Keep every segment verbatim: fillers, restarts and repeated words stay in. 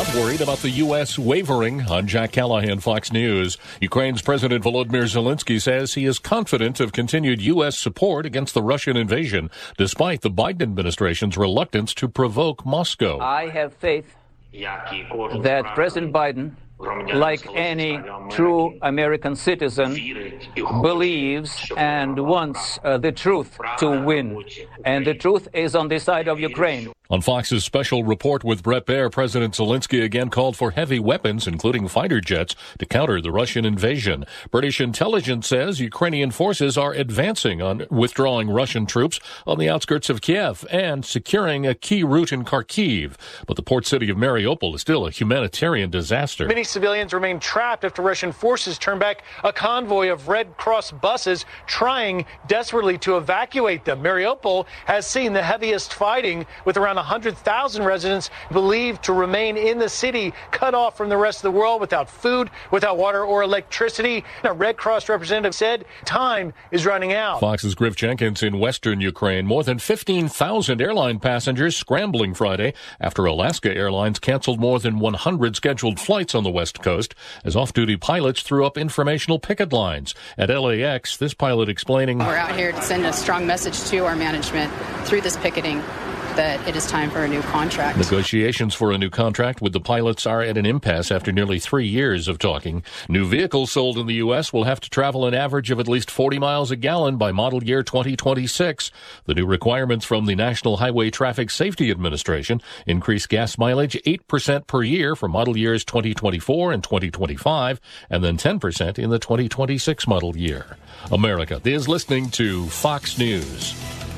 not worried about the U S wavering. I'm Jack Callahan, Fox News. Ukraine's President Volodymyr Zelensky says he is confident of continued U S support against the Russian invasion, despite the Biden administration's reluctance to provoke Moscow. I have faith that President Biden, like any true American citizen, believes and wants uh, the truth to win. And the truth is on the side of Ukraine. On Fox's special report with Bret Baier, President Zelensky again called for heavy weapons, including fighter jets, to counter the Russian invasion. British intelligence says Ukrainian forces are advancing on withdrawing Russian troops on the outskirts of Kiev and securing a key route in Kharkiv. But the port city of Mariupol is still a humanitarian disaster. Many civilians remain trapped after Russian forces turn back a convoy of Red Cross buses trying desperately to evacuate them. Mariupol has seen the heaviest fighting, with around one hundred thousand residents believed to remain in the city, cut off from the rest of the world, without food, without water or electricity. A Red Cross representative said time is running out. Fox's Griff Jenkins in western Ukraine. More than fifteen thousand airline passengers scrambling Friday after Alaska Airlines canceled more than one hundred scheduled flights on the West Coast as off-duty pilots threw up informational picket lines. At L A X, this pilot explaining, "We're out here to send a strong message to our management through this picketing that it is time for a new contract." Negotiations for a new contract with the pilots are at an impasse after nearly three years of talking. New vehicles sold in the U S will have to travel an average of at least forty miles a gallon by model year twenty twenty-six. The new requirements from the National Highway Traffic Safety Administration increase gas mileage eight percent per year for model years twenty twenty-four and twenty twenty-five, and then ten percent in the twenty twenty-six model year. America is listening to Fox News.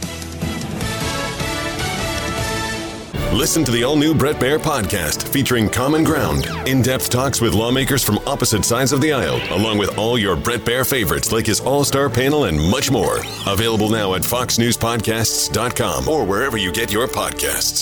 Listen to the all-new Bret Baier podcast featuring Common Ground, in-depth talks with lawmakers from opposite sides of the aisle, along with all your Bret Baier favorites like his all-star panel and much more. Available now at fox news podcasts dot com or wherever you get your podcasts.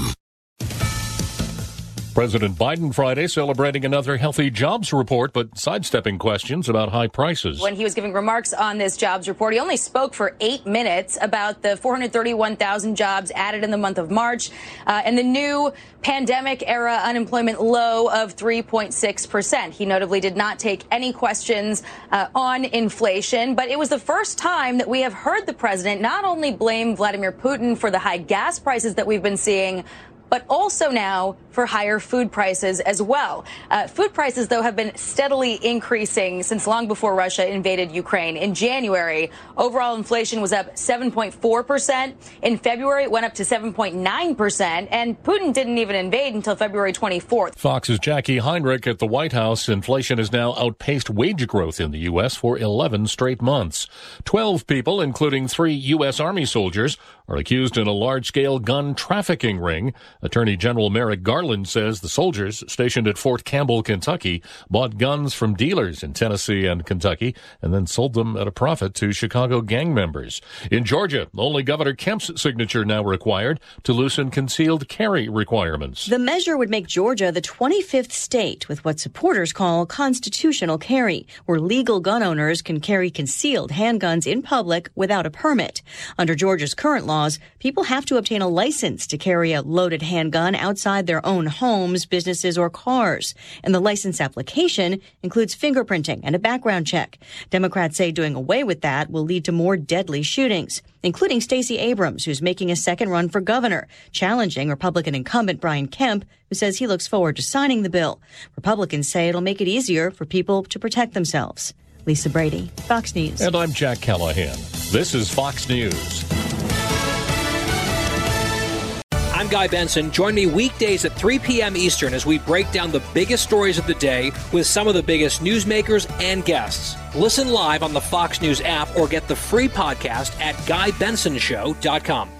President Biden Friday celebrating another healthy jobs report, but sidestepping questions about high prices. When he was giving remarks on this jobs report, he only spoke for eight minutes about the four hundred thirty-one thousand jobs added in the month of March uh, and the new pandemic-era unemployment low of three point six percent. He notably did not take any questions uh, on inflation, but it was the first time that we have heard the president not only blame Vladimir Putin for the high gas prices that we've been seeing, but also now for higher food prices as well. Uh, food prices, though, have been steadily increasing since long before Russia invaded Ukraine. In January, overall inflation was up seven point four percent. In February, it went up to seven point nine percent. And Putin didn't even invade until February twenty-fourth. Fox's Jackie Heinrich at the White House. Inflation has now outpaced wage growth in the U S for eleven straight months. Twelve people, including three U S Army soldiers, are accused in a large-scale gun trafficking ring. Attorney General Merrick Garland says the soldiers stationed at Fort Campbell, Kentucky, bought guns from dealers in Tennessee and Kentucky and then sold them at a profit to Chicago gang members. In Georgia, only Governor Kemp's signature now required to loosen concealed carry requirements. The measure would make Georgia the twenty-fifth state with what supporters call constitutional carry, where legal gun owners can carry concealed handguns in public without a permit. Under Georgia's current laws, people have to obtain a license to carry a loaded handgun outside their own homes, businesses, or cars. And the license application includes fingerprinting and a background check. Democrats say doing away with that will lead to more deadly shootings, including Stacey Abrams, who's making a second run for governor, challenging Republican incumbent Brian Kemp, who says he looks forward to signing the bill. Republicans say it'll make it easier for people to protect themselves. Lisa Brady, Fox News. And I'm Jack Callahan. This is Fox News. I'm Guy Benson. Join me weekdays at three p.m. Eastern as we break down the biggest stories of the day with some of the biggest newsmakers and guests. Listen live on the Fox News app or get the free podcast at guy benson show dot com.